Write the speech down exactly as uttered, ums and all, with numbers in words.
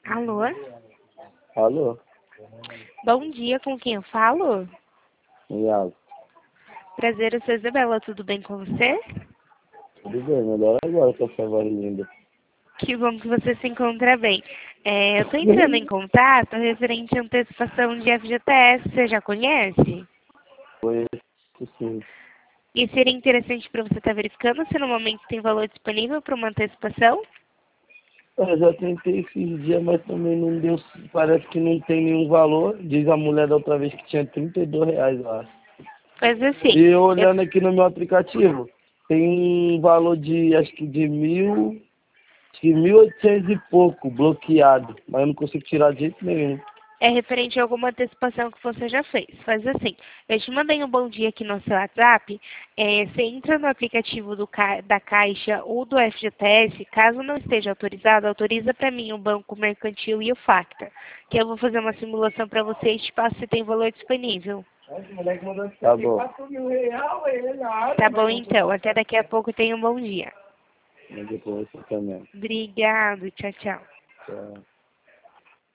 Alô? Alô? Bom dia, com quem eu falo? Iago. Prazer, eu sou Isabela, tudo bem com você? Tudo bem, melhor agora com essa voz linda. Que bom que você se encontra bem. É, eu estou entrando em contato referente à antecipação de F G T S, você já conhece? Conheço sim. E seria interessante para você estar verificando se no momento tem valor disponível para uma antecipação? Eu já tentei esses dias, mas também não deu. Parece que não tem nenhum valor. Diz a mulher da outra vez que tinha trinta e dois reais, eu acho. Mas assim, E eu eu... olhando aqui no meu aplicativo, tem um valor de, acho que de mil, acho que mil e oitocentos e pouco bloqueado, mas eu não consigo tirar de jeito nenhum. é referente a alguma antecipação que você já fez. Faz assim, eu te mandei um bom dia aqui no seu WhatsApp, é, você entra no aplicativo do, Ca- da Caixa ou do F G T S, caso não esteja autorizado, autoriza para mim o Banco Mercantil e o Facta, que eu vou fazer uma simulação para você e te passo se tem valor disponível. Tá bom. Tá bom então, até daqui a pouco, tenha um bom dia. Mas depois você também. Obrigado, tchau, tchau. Tchau.